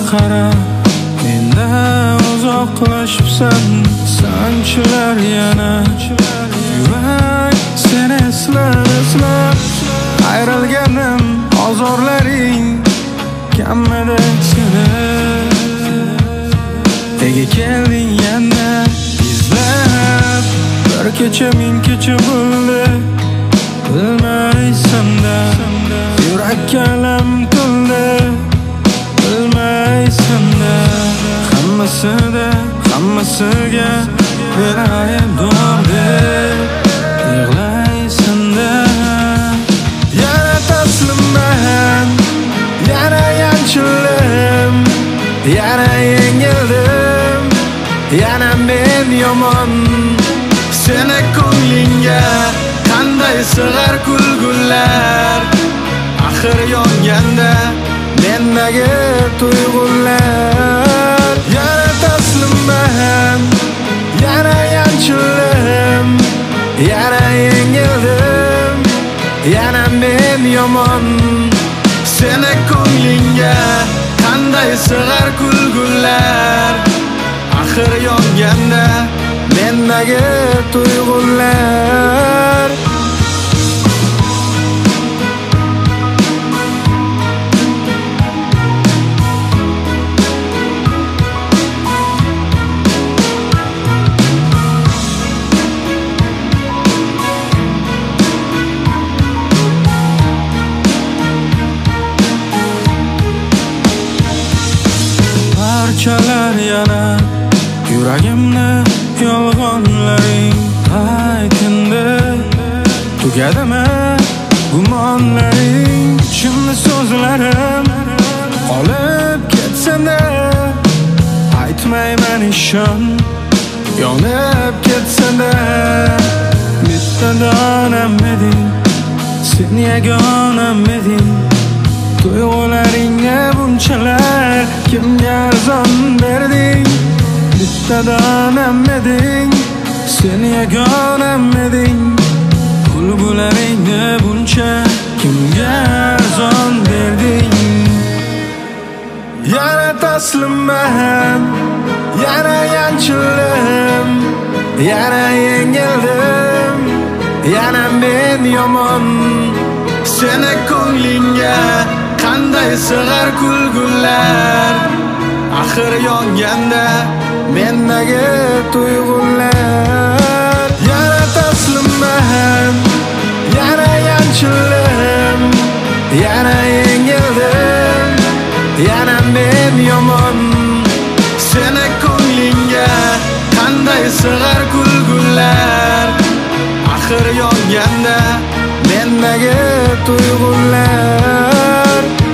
qara, mendan uzoqlashibsan, sanchilar yana yurak seni eslab ayrilganim, ozorlaring kammidi seni. Nega kelding yana izlab, bir kecha ming kecha bo'ldi, bilmaysan-da yurakka alam to'ldi, bilmaysan-da hammasiga meni aybdor deb yig'laysan-da. Yana taslimman, yana yanchildim, yana yengildim, yana men yomon. Seni ko'nglingga qanday sig'ar kulgular, axir yonganda mendagi tuyg'ular. Yana taslimman, yana yanchildim, yana yengildim, yana men yomon. Seni ko'nglingga qanday sig'ar kulgular, axir yonganda mendagi tuyg'ular. Parchalar yana yuragimni, yolg'onlaring aytindi, tugadimi gumonlaring. Ichimda so'zlarim qolib ketsam-da, aytmayman ishon, yonib ketsam-da. Bitta donam eding, sen yagonam eding, tuyg'ularingga bunchalar kimga arzon berding? Bitta donam eding, sen yagonam eding, bulbularingga buncha kimga arzon berding? Yana taslimman, yana yanchildim, yana yengildim, yana men yomon. Seni ko'nglingga qanday sig'ar kulgular, axir yonganda mendagi tuyg'ular. Yana taslimman, yana yanchildim, yana yengildim, yana men yomon. Seni ko'nglingga qanday sig'ar kulgular, axir yonganda mendagi tuyg'ular.